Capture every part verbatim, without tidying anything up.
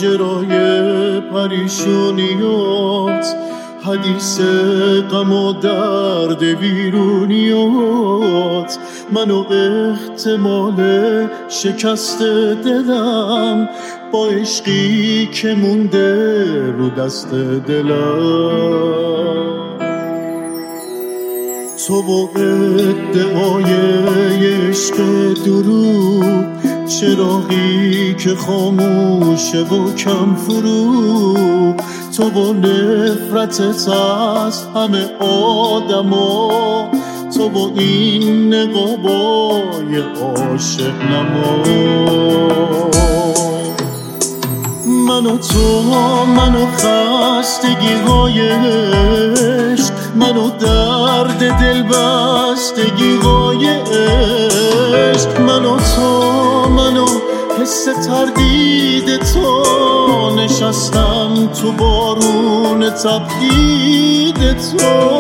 ماجرای پریشونیات، حدیث غم و درد ویرونیات، من و احتمال شکست دلم با عشقی که مونده رو دست دلم. تو و ادعای عشق دروغ، چراغی که خاموشه و کم فروغ، تو با نفرتت از همه آدما، تو با این نقابای عاشق نما. من و تو، من و خستگی های عشق، من و درد دل بستگی های عشق، من و تو، من و حس تردید تو، نشستم تو بارون تبعید تو.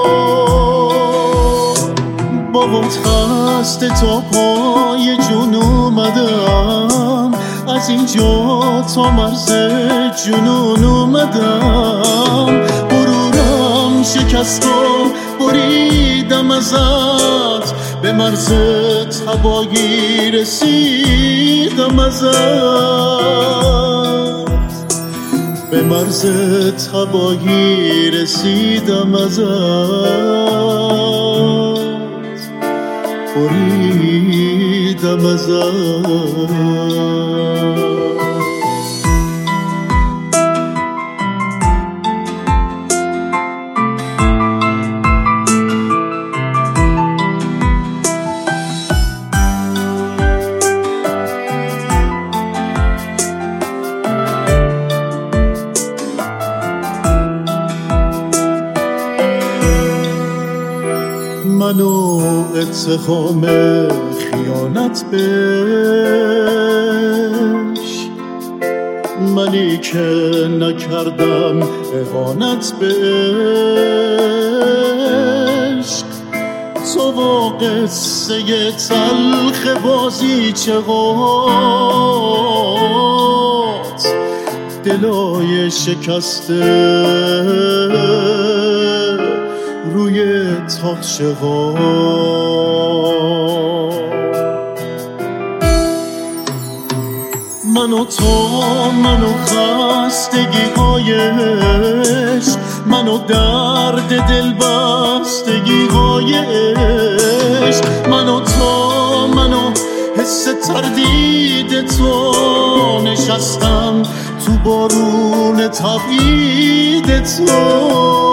بابات خسته تا پای جون اومدم، از اینجا تا مرز جنون اومدم. غرورم شکست و بریدم ازت، به مرز تباهی رسیدم ازت، به مرز تباهی رسیدم ازت، بریدم ازت. من و اتهام خیانت بهش، منی که نکردم اهانت بهش. تو و قصه تلخ بازی چهات، دلای شکسته روی تاقچه ها. من و تو، من و خستگی های عشق، من و درد دل بستگی های عشق، من و تو، من و حس تردید تو، نشستم تو بارون تبعید تو.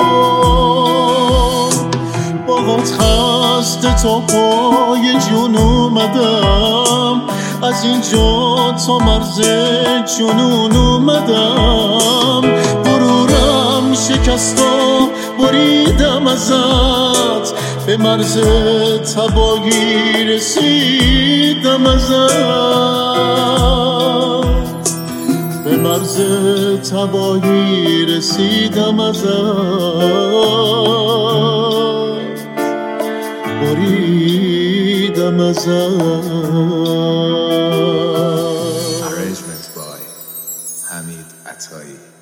باهات خسته تا پای جون اومدم، از اینجا تا مرز جنون اومدم. غرورم شکست و بریدم ازت، به مرز تباهی رسیدم ازت، به مرز تباهی رسیدم ازت، بریدم ازت. Arrangement by Hamid Atai.